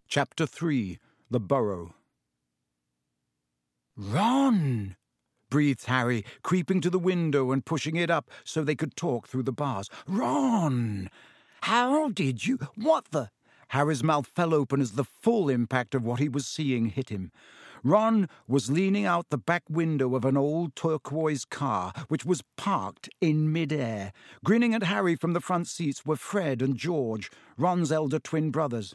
Chapter 3. The Burrow. "Ron!" breathed Harry, creeping to the window and pushing it up so they could talk through the bars. "Ron! How did you— What the—" Harry's mouth fell open as the full impact of what he was seeing hit him. Ron was leaning out the back window of an old turquoise car, which was parked in mid-air. Grinning at Harry from the front seats were Fred and George, Ron's elder twin brothers.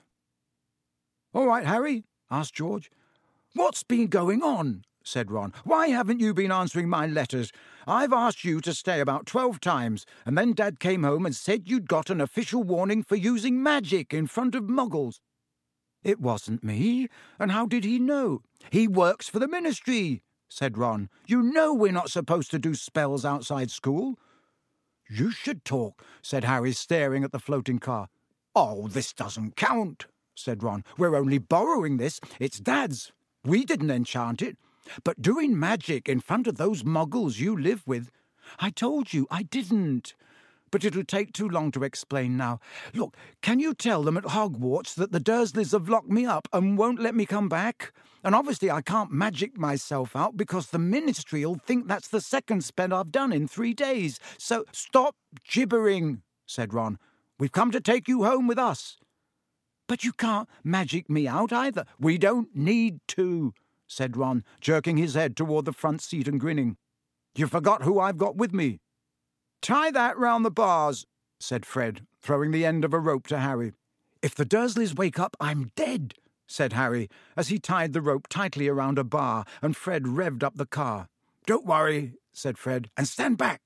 "All right, Harry?" asked George. "What's been going on?" said Ron. "Why haven't you been answering my letters? I've asked you to stay about 12 times, and then Dad came home and said you'd got an official warning for using magic in front of muggles." "It wasn't me. And how did he know?" "He works for the ministry," said Ron. "You know we're not supposed to do spells outside school." "You should talk," said Harry, staring at the floating car. "Oh, this doesn't count," said Ron. "We're only borrowing this. It's Dad's. We didn't enchant it. But doing magic in front of those muggles you live with—" "I told you I didn't. But it'll take too long to explain now. Look, can you tell them at Hogwarts that the Dursleys have locked me up and won't let me come back? And obviously I can't magic myself out because the ministry'll think that's the second spell I've done in 3 days. So—" "Stop gibbering," said Ron. "We've come to take you home with us." "But you can't magic me out either." "We don't need to," said Ron, jerking his head toward the front seat and grinning. "You forgot who I've got with me." "Tie that round the bars," said Fred, throwing the end of a rope to Harry. "If the Dursleys wake up, I'm dead," said Harry, as he tied the rope tightly around a bar and Fred revved up the car. "Don't worry," said Fred, "and stand back."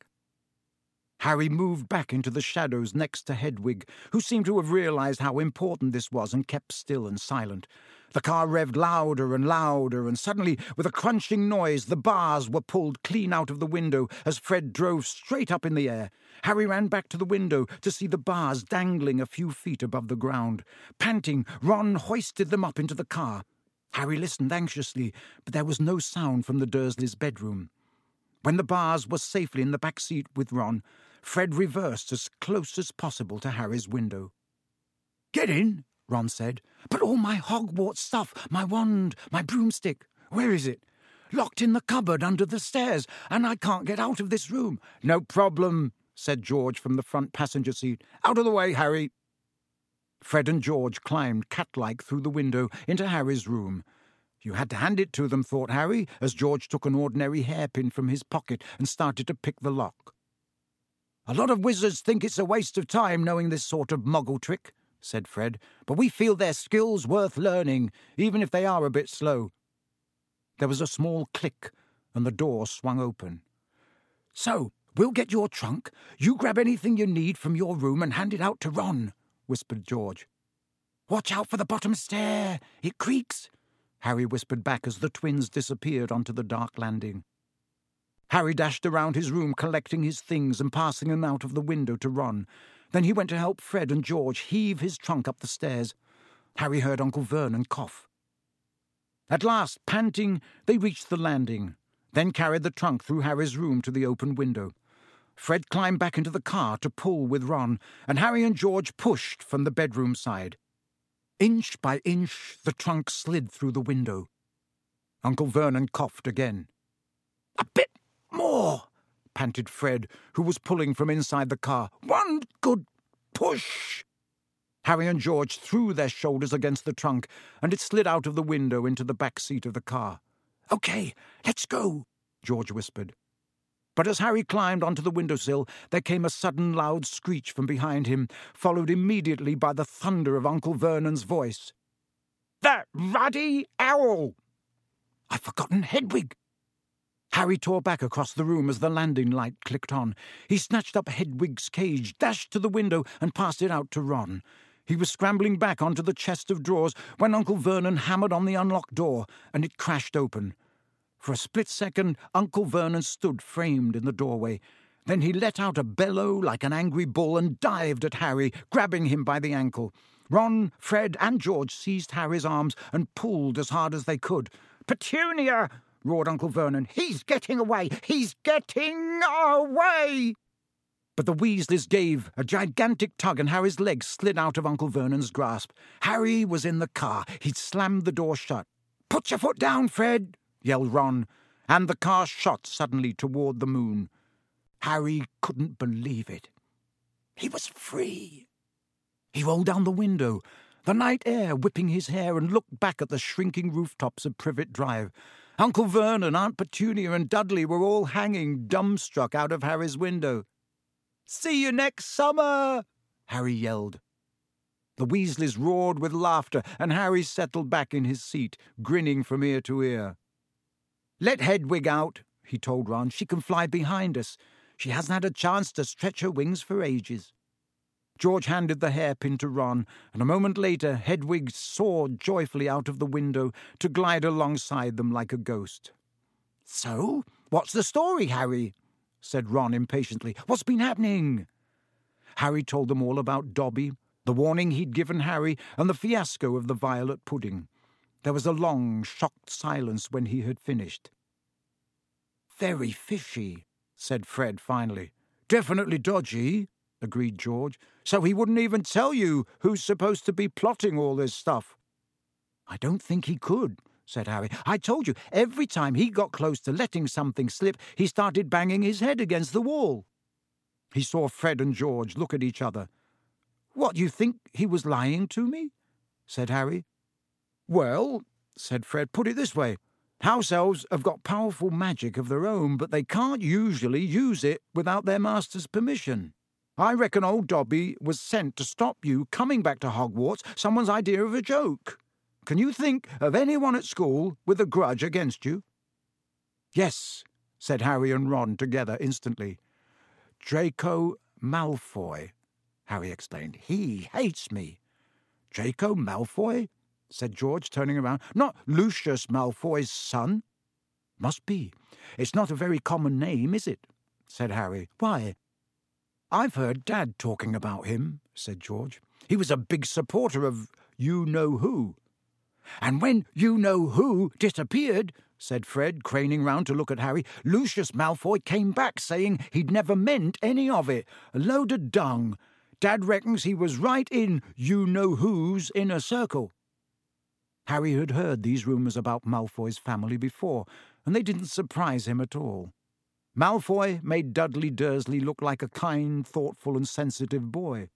Harry moved back into the shadows next to Hedwig, who seemed to have realized how important this was and kept still and silent. The car revved louder and louder, and suddenly, with a crunching noise, the bars were pulled clean out of the window as Fred drove straight up in the air. Harry ran back to the window to see the bars dangling a few feet above the ground. Panting, Ron hoisted them up into the car. Harry listened anxiously, but there was no sound from the Dursleys' bedroom. When the bars were safely in the back seat with Ron, Fred reversed as close as possible to Harry's window. "Get in," Ron said. "But all my Hogwarts stuff, my wand, my broomstick, where is it?" "Locked in the cupboard under the stairs, and I can't get out of this room." "No problem," said George from the front passenger seat. "Out of the way, Harry." Fred and George climbed cat-like through the window into Harry's room. You had to hand it to them, thought Harry, as George took an ordinary hairpin from his pocket and started to pick the lock. "A lot of wizards think it's a waste of time knowing this sort of muggle trick," said Fred, "but we feel their skills worth learning, even if they are a bit slow." There was a small click, and the door swung open. "So, we'll get your trunk. You grab anything you need from your room and hand it out to Ron," whispered George. "Watch out for the bottom stair. It creaks," Harry whispered back as the twins disappeared onto the dark landing. Harry dashed around his room, collecting his things and passing them out of the window to Ron. Then he went to help Fred and George heave his trunk up the stairs. Harry heard Uncle Vernon cough. At last, panting, they reached the landing, then carried the trunk through Harry's room to the open window. Fred climbed back into the car to pull with Ron, and Harry and George pushed from the bedroom side. Inch by inch, the trunk slid through the window. Uncle Vernon coughed again. "A bit more," panted Fred, who was pulling from inside the car. "One good push." Harry and George threw their shoulders against the trunk, and it slid out of the window into the back seat of the car. "Okay, let's go," George whispered. But as Harry climbed onto the windowsill, there came a sudden loud screech from behind him, followed immediately by the thunder of Uncle Vernon's voice. "That ruddy owl!" "I've forgotten Hedwig." Harry tore back across the room as the landing light clicked on. He snatched up Hedwig's cage, dashed to the window, and passed it out to Ron. He was scrambling back onto the chest of drawers when Uncle Vernon hammered on the unlocked door, and it crashed open. For a split second, Uncle Vernon stood framed in the doorway. Then he let out a bellow like an angry bull and dived at Harry, grabbing him by the ankle. Ron, Fred, and George seized Harry's arms and pulled as hard as they could. "Petunia!" roared Uncle Vernon. "He's getting away! He's getting away!" But the Weasleys gave a gigantic tug and Harry's legs slid out of Uncle Vernon's grasp. Harry was in the car. He'd slammed the door shut. "Put your foot down, Fred," yelled Ron, and the car shot suddenly toward the moon. Harry couldn't believe it. He was free. He rolled down the window, the night air whipping his hair, and looked back at the shrinking rooftops of Privet Drive. Uncle Vernon, Aunt Petunia, and Dudley were all hanging dumbstruck out of Harry's window. "See you next summer!" Harry yelled. The Weasleys roared with laughter, and Harry settled back in his seat, grinning from ear to ear. "Let Hedwig out," he told Ron. "She can fly behind us. She hasn't had a chance to stretch her wings for ages." George handed the hairpin to Ron, and a moment later Hedwig soared joyfully out of the window to glide alongside them like a ghost. "So, what's the story, Harry?" said Ron impatiently. "What's been happening?" Harry told them all about Dobby, the warning he'd given Harry, and the fiasco of the violet pudding. There was a long, shocked silence when he had finished. "Very fishy," said Fred finally. "Definitely dodgy," agreed George. "So he wouldn't even tell you who's supposed to be plotting all this stuff." "I don't think he could," said Harry. "I told you, every time he got close to letting something slip, he started banging his head against the wall." He saw Fred and George look at each other. "What, you think he was lying to me?" said Harry. "Well," said Fred, "put it this way. House elves have got powerful magic of their own, but they can't usually use it without their master's permission. I reckon old Dobby was sent to stop you coming back to Hogwarts, someone's idea of a joke. Can you think of anyone at school with a grudge against you?" "Yes," said Harry and Ron together instantly. "Draco Malfoy," Harry explained. "He hates me." "Draco Malfoy?" said George, turning around. "Not Lucius Malfoy's son?" "Must be. It's not a very common name, is it?" said Harry. "Why?" "I've heard Dad talking about him," said George. "He was a big supporter of you-know-who." "And when you-know-who disappeared," said Fred, craning round to look at Harry, "Lucius Malfoy came back saying he'd never meant any of it. A load of dung. Dad reckons he was right in you-know-who's inner circle." Harry had heard these rumours about Malfoy's family before, and they didn't surprise him at all. Malfoy made Dudley Dursley look like a kind, thoughtful and sensitive boy.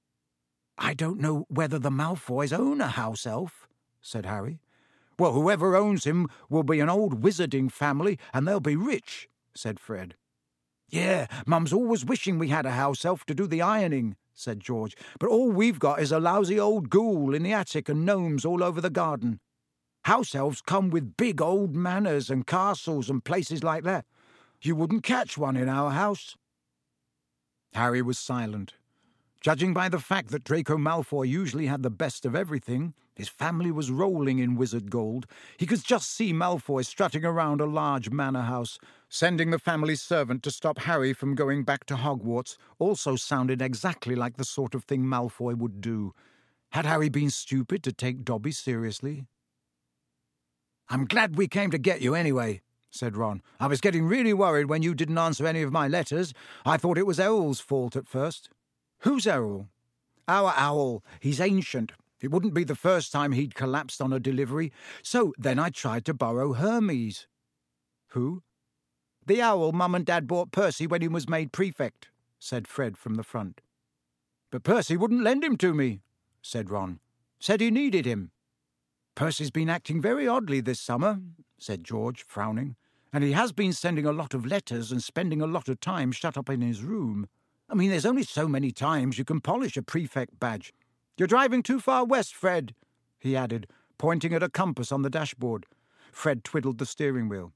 "I don't know whether the Malfoys own a house elf," said Harry. "Well, whoever owns him will be an old wizarding family, and they'll be rich," said Fred. "Yeah, Mum's always wishing we had a house elf to do the ironing," said George, "but all we've got is a lousy old ghoul in the attic and gnomes all over the garden. House elves come with big old manors and castles and places like that. You wouldn't catch one in our house." Harry was silent. Judging by the fact that Draco Malfoy usually had the best of everything, his family was rolling in wizard gold. He could just see Malfoy strutting around a large manor house. Sending the family servant to stop Harry from going back to Hogwarts also sounded exactly like the sort of thing Malfoy would do. Had Harry been stupid to take Dobby seriously? "I'm glad we came to get you anyway," said Ron. "I was getting really worried when you didn't answer any of my letters. I thought it was Errol's fault at first." "Who's Errol?" "Our owl. He's ancient. It wouldn't be the first time he'd collapsed on a delivery. So then I tried to borrow Hermes." "Who?" "The owl Mum and Dad bought Percy when he was made prefect," said Fred from the front. "But Percy wouldn't lend him to me," said Ron. "Said he needed him." "Percy's been acting very oddly this summer," said George, frowning. "And he has been sending a lot of letters and spending a lot of time shut up in his room. I mean, there's only so many times you can polish a prefect badge. You're driving too far west, Fred," he added, pointing at a compass on the dashboard. Fred twiddled the steering wheel.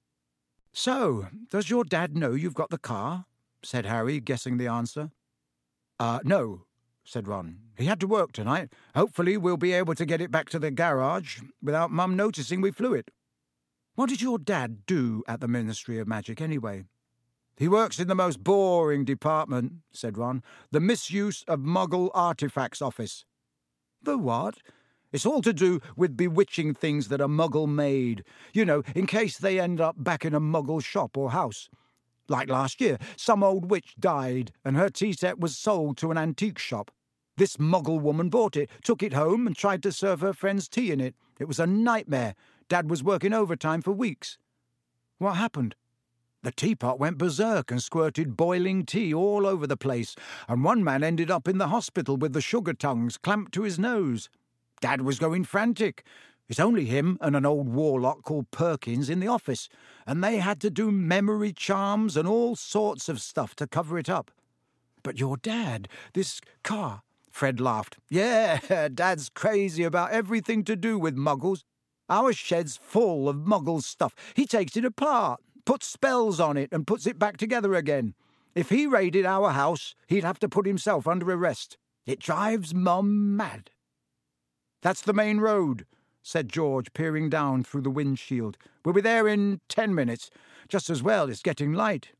"So, does your dad know you've got the car?" said Harry, guessing the answer. No," said Ron. "He had to work tonight. Hopefully we'll be able to get it back to the garage without Mum noticing we flew it." "What did your dad do at the Ministry of Magic, anyway?" "He works in the most boring department," said Ron. "The Misuse of Muggle Artifacts Office." "The what?" "It's all to do with bewitching things that are Muggle-made. You know, in case they end up back in a Muggle shop or house. Like last year, some old witch died and her tea set was sold to an antique shop. This Muggle woman bought it, took it home and tried to serve her friends tea in it. It was a nightmare. Dad was working overtime for weeks. What happened? The teapot went berserk and squirted boiling tea all over the place, and one man ended up in the hospital with the sugar tongues clamped to his nose. Dad was going frantic. It's only him and an old warlock called Perkins in the office, and they had to do memory charms and all sorts of stuff to cover it up. But your dad, this car... Fred laughed. Yeah, Dad's crazy about everything to do with Muggles. Our shed's full of Muggle stuff. He takes it apart, puts spells on it and puts it back together again. If he raided our house, he'd have to put himself under arrest. It drives Mum mad. That's the main road, said George, peering down through the windshield. We'll be there in 10 minutes. Just as well, it's getting light.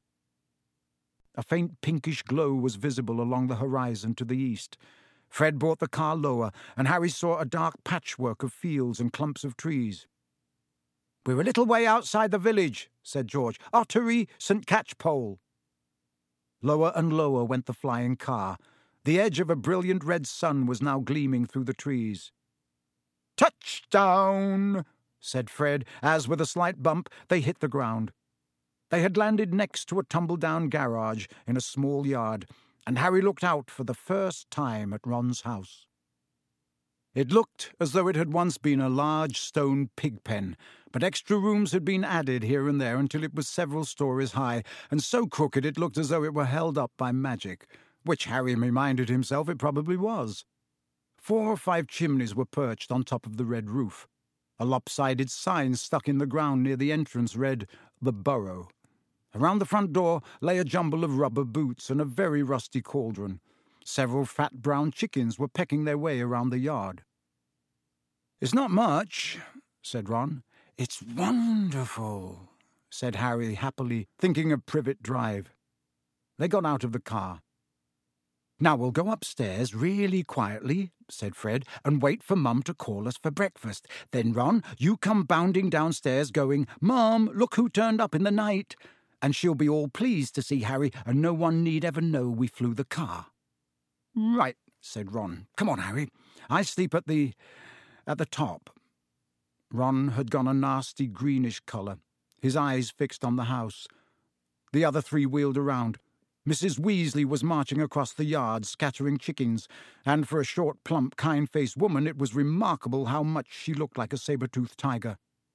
A faint pinkish glow was visible along the horizon to the east. Fred brought the car lower, and Harry saw a dark patchwork of fields and clumps of trees. We're a little way outside the village, said George. Ottery, St. Catchpole. Lower and lower went the flying car. The edge of a brilliant red sun was now gleaming through the trees. Touchdown, said Fred, as, with a slight bump, they hit the ground. They had landed next to a tumble-down garage in a small yard, and Harry looked out for the first time at Ron's house. It looked as though it had once been a large stone pig pen, but extra rooms had been added here and there until it was several stories high, and so crooked it looked as though it were held up by magic, which Harry reminded himself it probably was. 4 or 5 chimneys were perched on top of the red roof. A lopsided sign stuck in the ground near the entrance read, "The Burrow." Around the front door lay a jumble of rubber boots and a very rusty cauldron. Several fat brown chickens were pecking their way around the yard. It's not much, said Ron. It's wonderful, said Harry happily, thinking of Privet Drive. They got out of the car. Now we'll go upstairs really quietly, said Fred, and wait for Mum to call us for breakfast. Then, Ron, you come bounding downstairs going, Mum, look who turned up in the night. And she'll be all pleased to see Harry, and no one need ever know we flew the car. Right, said Ron. Come on, Harry. I sleep at the top. Ron had gone a nasty greenish colour, his eyes fixed on the house. The other 3 wheeled around. Mrs. Weasley was marching across the yard, scattering chickens, and for a short, plump, kind-faced woman it was remarkable how much she looked like a saber-toothed tiger.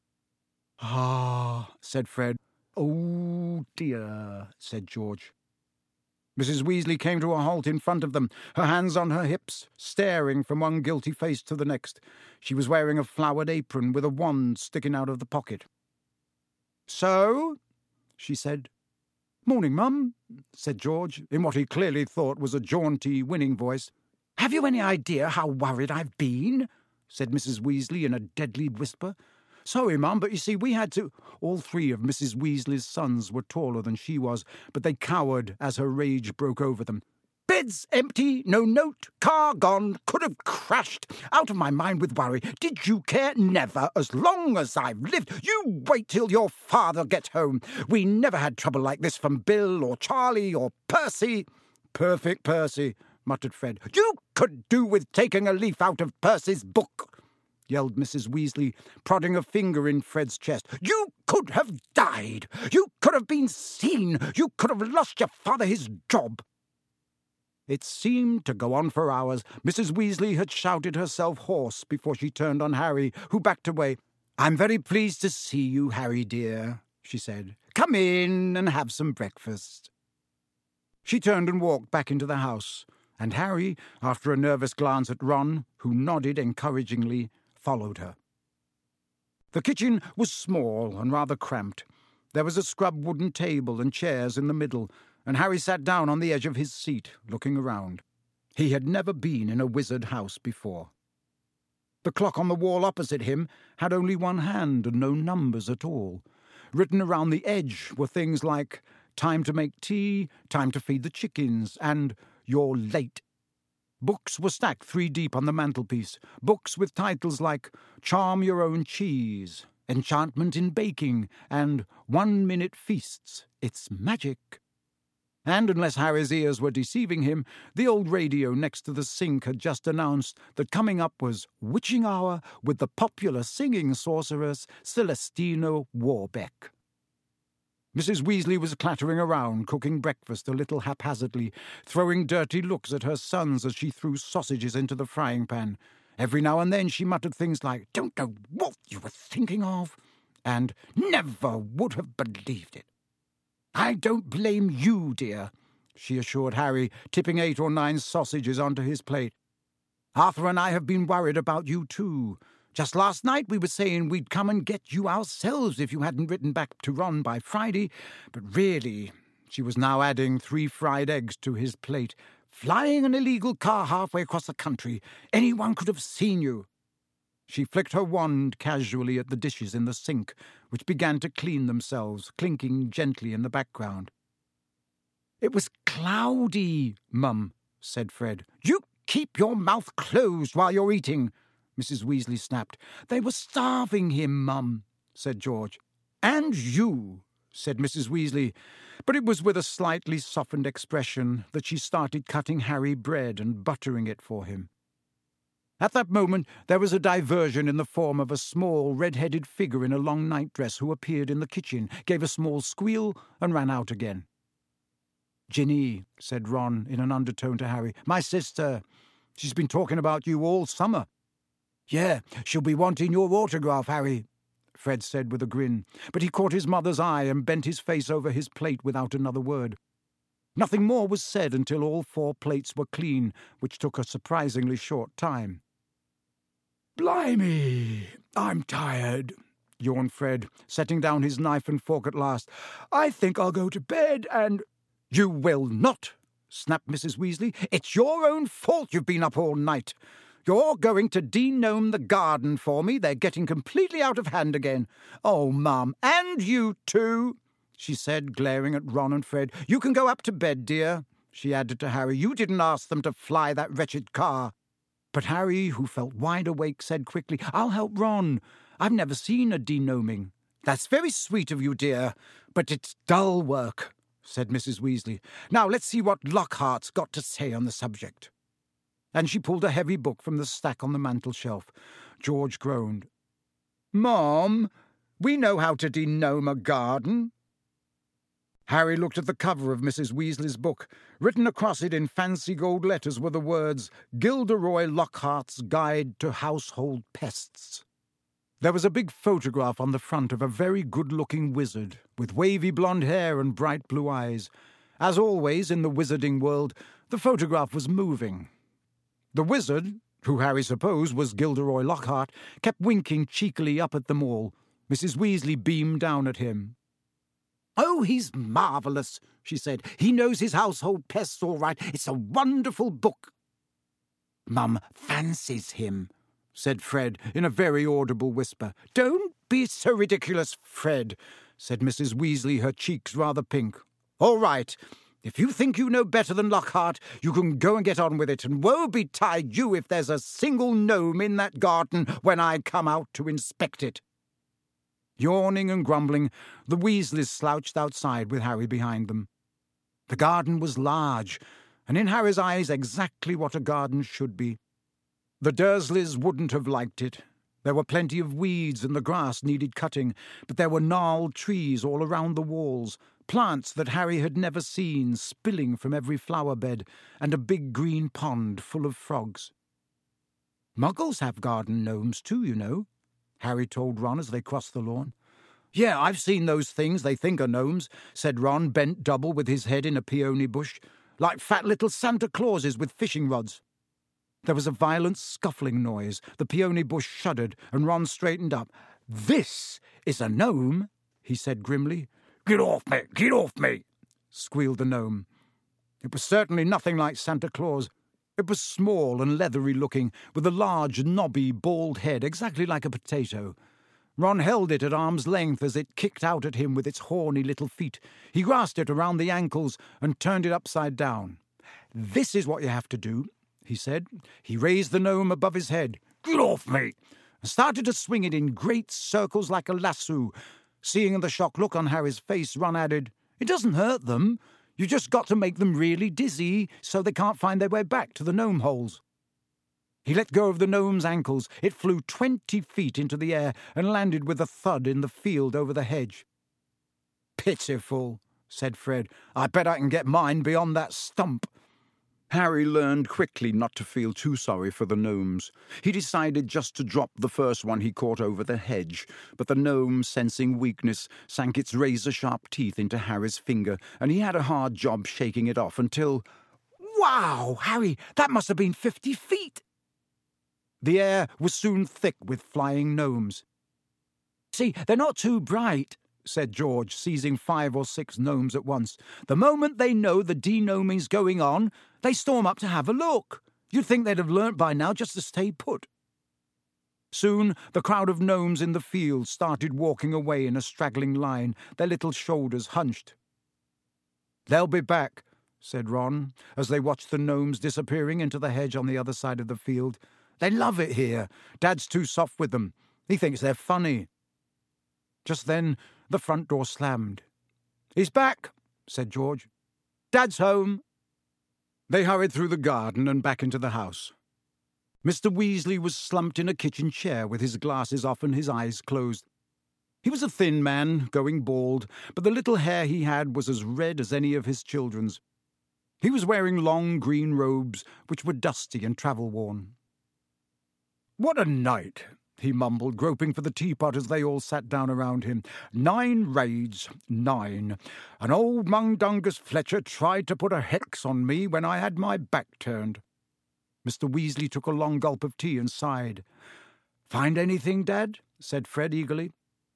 Ah, said Fred. Oh, dear, said George. Mrs. Weasley came to a halt in front of them, her hands on her hips, staring from one guilty face to the next. She was wearing a flowered apron with a wand sticking out of the pocket. So, she said. Morning, Mum, said George, in what he clearly thought was a jaunty, winning voice. Have you any idea how worried I've been? Said Mrs. Weasley in a deadly whisper. Sorry, Mum, but you see, we had to... All 3 of Mrs. Weasley's sons were taller than she was, but they cowered as her rage broke over them. Bed's empty, no note, car gone, could have crashed. Out of my mind with worry. Did you care? Never, as long as I've lived. You wait till your father gets home. We never had trouble like this from Bill or Charlie or Percy. Perfect Percy, muttered Fred. You could do with taking a leaf out of Percy's book, yelled Mrs. Weasley, prodding a finger in Fred's chest. You could have died. You could have been seen. You could have lost your father his job. It seemed to go on for hours. Mrs. Weasley had shouted herself hoarse before she turned on Harry, who backed away. I'm very pleased to see you, Harry dear, she said. Come in and have some breakfast. She turned and walked back into the house, and Harry, after a nervous glance at Ron, who nodded encouragingly, followed her. The kitchen was small and rather cramped. There was a scrub wooden table and chairs in the middle, and Harry sat down on the edge of his seat, looking around. He had never been in a wizard house before. The clock on the wall opposite him had only 1 hand and no numbers at all. Written around the edge were things like time to make tea, time to feed the chickens, and you're late. Books were stacked 3 deep on the mantelpiece, books with titles like Charm Your Own Cheese, enchantment in baking, and 1-minute feasts. It's magic. And unless Harry's ears were deceiving him, the old radio next to the sink had just announced that coming up was Witching Hour with the popular singing sorceress Celestina Warbeck. Mrs. Weasley was clattering around, cooking breakfast a little haphazardly, throwing dirty looks at her sons as she threw sausages into the frying pan. Every now and then she muttered things like, "Don't know what you were thinking of," and "Never would have believed it." "I don't blame you, dear," she assured Harry, tipping 8 or 9 sausages onto his plate. "Arthur and I have been worried about you too. Just last night we were saying we'd come and get you ourselves if you hadn't written back to Ron by Friday. But really," she was now adding 3 fried eggs to his plate, "flying an illegal car halfway across the country, anyone could have seen you." She flicked her wand casually at the dishes in the sink, which began to clean themselves, clinking gently in the background. "It was cloudy, Mum," said Fred. "You keep your mouth closed while you're eating," Mrs. Weasley snapped. "They were starving him, Mum," said George. "And you," said Mrs. Weasley, but it was with a slightly softened expression that she started cutting Harry bread and buttering it for him. At that moment there was a diversion in the form of a small red-headed figure in a long nightdress who appeared in the kitchen, gave a small squeal, and ran out again. "Ginny," said Ron in an undertone to Harry, "my sister. She's been talking about you all summer." "Yeah, she'll be wanting your autograph, Harry," Fred said with a grin, but he caught his mother's eye and bent his face over his plate without another word. Nothing more was said until all 4 plates were clean, which took a surprisingly short time. "Blimey, I'm tired," yawned Fred, setting down his knife and fork at last. "I think I'll go to bed and—" "You will not," snapped Mrs. Weasley. "It's your own fault you've been up all night. You're going to denome the garden for me. They're getting completely out of hand again." "Oh, Mum, and you too," she said, glaring at Ron and Fred. "You can go up to bed, dear," she added to Harry. "You didn't ask them to fly that wretched car." But Harry, who felt wide awake, said quickly, "I'll help Ron. I've never seen a denoming." "That's very sweet of you, dear, but it's dull work," said Mrs. Weasley. "Now let's see what Lockhart's got to say on the subject." And she pulled a heavy book from the stack on the mantel-shelf. George groaned. "Mom, we know how to denome a garden." Harry looked at the cover of Mrs. Weasley's book. Written across it in fancy gold letters were the words, "Gilderoy Lockhart's Guide to Household Pests." There was a big photograph on the front of a very good-looking wizard, with wavy blonde hair and bright blue eyes. As always in the wizarding world, the photograph was moving. The wizard, who Harry supposed was Gilderoy Lockhart, kept winking cheekily up at them all. Mrs. Weasley beamed down at him. "Oh, he's marvellous," she said. "He knows his household pests all right. It's a wonderful book." "Mum fancies him," said Fred in a very audible whisper. "Don't be so ridiculous, Fred," said Mrs. Weasley, her cheeks rather pink. "All right. If you think you know better than Lockhart, you can go and get on with it, and woe betide you if there's a single gnome in that garden when I come out to inspect it." Yawning and grumbling, the Weasleys slouched outside with Harry behind them. The garden was large, and in Harry's eyes exactly what a garden should be. The Dursleys wouldn't have liked it. There were plenty of weeds and the grass needed cutting, but there were gnarled trees all around the walls, plants that Harry had never seen spilling from every flower bed, and a big green pond full of frogs. "Muggles have garden gnomes too, you know," Harry told Ron as they crossed the lawn. "Yeah, I've seen those things they think are gnomes," said Ron, bent double with his head in a peony bush, "like fat little Santa Clauses with fishing rods." There was a violent scuffling noise. The peony bush shuddered, and Ron straightened up. "This is a gnome," he said grimly. Get off me, squealed the gnome. It was certainly nothing like Santa Claus. It was small and leathery-looking, with a large, knobby, bald head, exactly like a potato. Ron held it at arm's length as it kicked out at him with its horny little feet. He grasped it around the ankles and turned it upside down. "This is what you have to do," he said. He raised the gnome above his head. "Get off me!" and started to swing it in great circles like a lasso. Seeing the shocked look on Harry's face, Ron added, "It doesn't hurt them. You just got to make them really dizzy so they can't find their way back to the gnome holes." He let go of the gnome's ankles. It flew 20 feet into the air and landed with a thud in the field over the hedge. "Pitiful," said Fred. "I bet I can get mine beyond that stump." Harry learned quickly not to feel too sorry for the gnomes. He decided just to drop the first one he caught over the hedge, but the gnome, sensing weakness, sank its razor-sharp teeth into Harry's finger, and he had a hard job shaking it off until... "Wow, Harry, that must have been 50 feet!" The air was soon thick with flying gnomes. "See, they're not too bright," said George, seizing 5 or 6 gnomes at once. "The moment they know the de-gnoming's going on, they storm up to have a look. You'd think they'd have learnt by now just to stay put." Soon the crowd of gnomes in the field started walking away in a straggling line, their little shoulders hunched. "They'll be back," said Ron, as they watched the gnomes disappearing into the hedge on the other side of the field. "They love it here. Dad's too soft with them. He thinks they're funny." Just then the front door slammed. "He's back," said George. "Dad's home." They hurried through the garden and back into the house. Mr. Weasley was slumped in a kitchen chair with his glasses off and his eyes closed. He was a thin man, going bald, but the little hair he had was as red as any of his children's. He was wearing long green robes, which were dusty and travel-worn. "What a night!" he mumbled, groping for the teapot as they all sat down around him. 9 raids, 9. And old Mundungus Fletcher tried to put a hex on me when I had my back turned." Mr. Weasley took a long gulp of tea and sighed. "Find anything, Dad?" said Fred eagerly.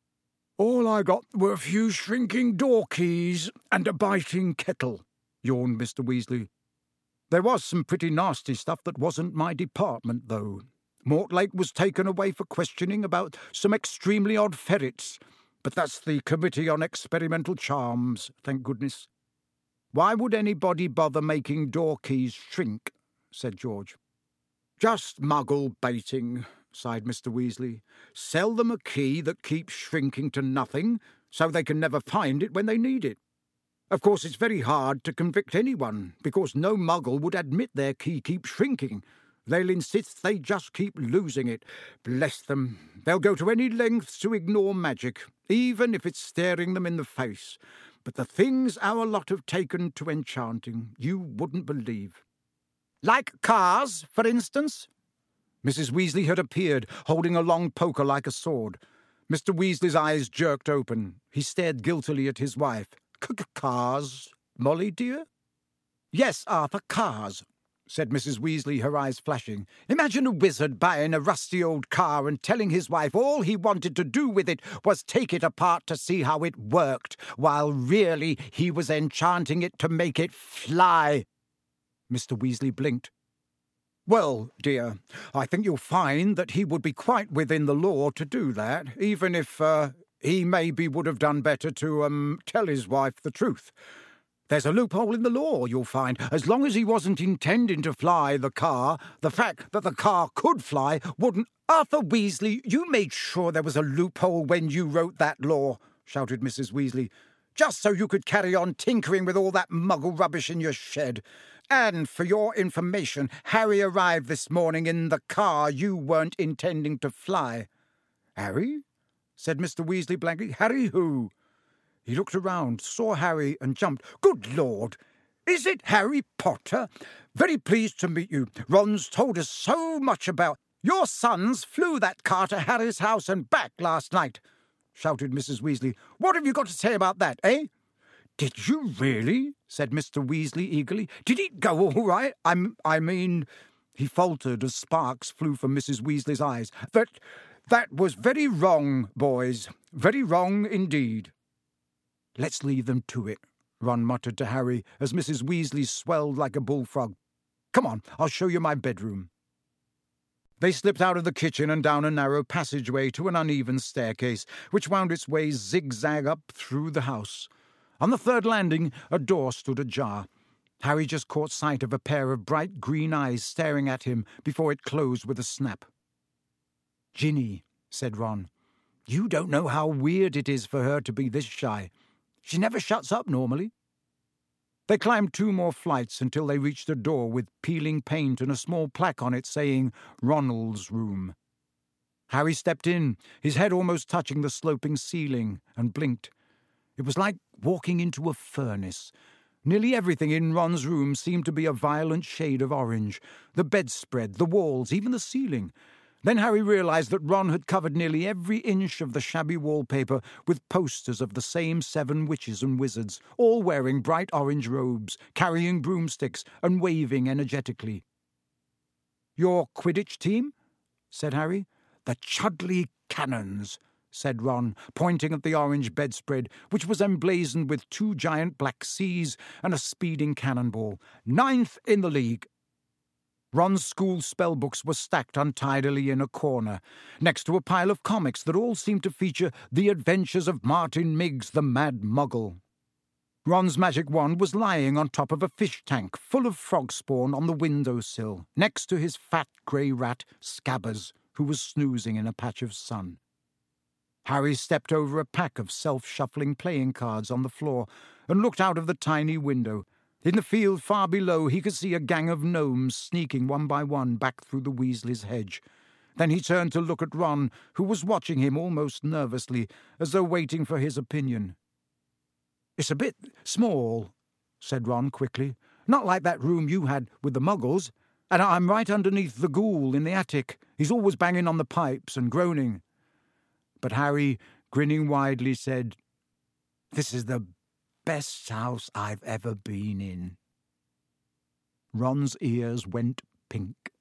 "All I got were a few shrinking door keys and a biting kettle," yawned Mr. Weasley. "There was some pretty nasty stuff that wasn't my department, though. Mortlake was taken away for questioning about some extremely odd ferrets, but that's the Committee on Experimental Charms, thank goodness." "Why would anybody bother making door keys shrink?" said George. "Just muggle baiting," sighed Mr. Weasley. "Sell them a key that keeps shrinking to nothing, so they can never find it when they need it. Of course, it's very hard to convict anyone, because no muggle would admit their key keeps shrinking. They'll insist they just keep losing it. Bless them. They'll go to any lengths to ignore magic, even if it's staring them in the face. But the things our lot have taken to enchanting, you wouldn't believe." "Like cars, for instance?" Mrs. Weasley had appeared, holding a long poker like a sword. Mr. Weasley's eyes jerked open. He stared guiltily at his wife. "Cars, Molly, dear?" "Yes, Arthur, cars," said Mrs. Weasley, her eyes flashing. "Imagine a wizard buying a rusty old car and telling his wife all he wanted to do with it was take it apart to see how it worked, while really he was enchanting it to make it fly." Mr. Weasley blinked. "Well, dear, I think you'll find that he would be quite within the law to do that, even if he maybe would have done better to tell his wife the truth. There's a loophole in the law, you'll find. As long as he wasn't intending to fly the car, the fact that the car could fly wouldn't—" "Arthur Weasley, you made sure there was a loophole when you wrote that law," shouted Mrs. Weasley, "just so you could carry on tinkering with all that muggle rubbish in your shed. And for your information, Harry arrived this morning in the car you weren't intending to fly." "Harry?" said Mr. Weasley blankly. "Harry who?" He looked around, saw Harry, and jumped. "Good Lord! Is it Harry Potter? Very pleased to meet you. Ron's told us so much about—" "Your sons flew that car to Harry's house and back last night," shouted Mrs. Weasley. "What have you got to say about that, eh?" "Did you really?" said Mr. Weasley eagerly. "Did it go all right? I mean—" He faltered as sparks flew from Mrs. Weasley's eyes. That was very wrong, boys. Very wrong indeed." "Let's leave them to it," Ron muttered to Harry as Mrs. Weasley swelled like a bullfrog. "Come on, I'll show you my bedroom." They slipped out of the kitchen and down a narrow passageway to an uneven staircase, which wound its way zigzag up through the house. On the 3rd landing, a door stood ajar. Harry just caught sight of a pair of bright green eyes staring at him before it closed with a snap. Ginny," said Ron. "You don't know how weird it is for her to be this shy. She never shuts up normally." They climbed 2 more flights until they reached a door with peeling paint and a small plaque on it saying Ronald's room. Harry stepped in, his head almost touching the sloping ceiling, and blinked. It was like walking into a furnace. Nearly everything in Ron's room seemed to be a violent shade of orange. The bedspread, the walls, even the ceiling. Then Harry realized that Ron had covered nearly every inch of the shabby wallpaper with posters of the same 7 witches and wizards, all wearing bright orange robes, carrying broomsticks, and waving energetically. "Your Quidditch team?" said Harry. "The Chudley Cannons," said Ron, pointing at the orange bedspread, which was emblazoned with 2 giant black C's and a speeding cannonball. "9th in the league." Ron's school spellbooks were stacked untidily in a corner, next to a pile of comics that all seemed to feature the adventures of Martin Miggs, the Mad Muggle. Ron's magic wand was lying on top of a fish tank full of frog spawn on the windowsill, next to his fat grey rat, Scabbers, who was snoozing in a patch of sun. Harry stepped over a pack of self-shuffling playing cards on the floor and looked out of the tiny window. In the field far below he could see a gang of gnomes sneaking one by one back through the Weasley's hedge. Then he turned to look at Ron, who was watching him almost nervously, as though waiting for his opinion. "It's a bit small," said Ron quickly. "Not like that room you had with the Muggles. And I'm right underneath the ghoul in the attic. He's always banging on the pipes and groaning." But Harry, grinning widely, said, "This is the best house I've ever been in." Ron's ears went pink.